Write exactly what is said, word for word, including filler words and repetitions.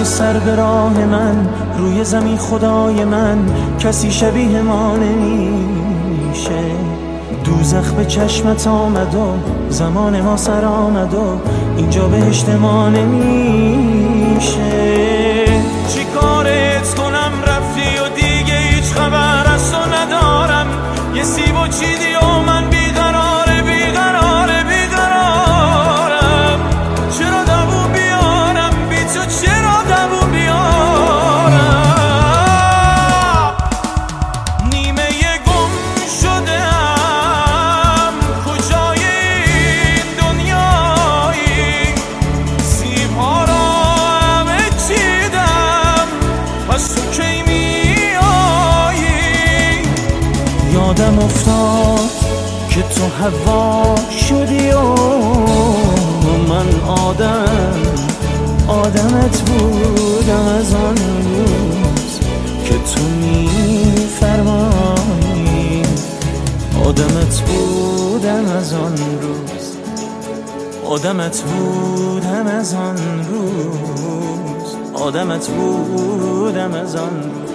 روی سر به راه من، روی زمین خدای من، کسی شبیه ما نمیشه. دوزخ به چشمت آمد و زمان ما سر آمد و اینجا بهشت ما نمیشه. چی کارت کنم رفتی و دیگه هیچ خبر از تو ندارم. یه سیب و چیدی و من بیقراره بیقراره بیقرارم. چرا دووم بیارم بی تو، چرا دووم بیارم. نیمه گم شدم کجای این دنیایی. سیب ها را همه چیدم، پس تو کی میایی. یادم افتاد که تو هوا شدی و من آدم آدمت بودم از آن روز که تو میفرمایی. آدمت بودم از آن روز، آدمت بودم از آن روز، آدمت بودم از آن روز.